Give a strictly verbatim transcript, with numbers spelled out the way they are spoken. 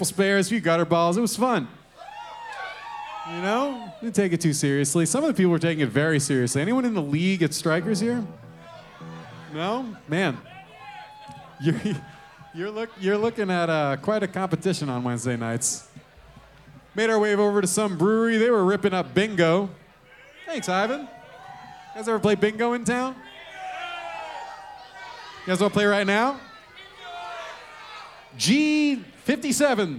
spares, a few gutter balls. It was fun. You know, didn't take it too seriously. Some of the people were taking it very seriously. Anyone in the league at Strikers here? No? Man, you're, you're, look, you're looking at uh, quite a competition on Wednesday nights. Made our way over to some brewery. They were ripping up bingo. Thanks, Ivan. You guys ever play bingo in town? You guys want to play right now? G fifty-seven.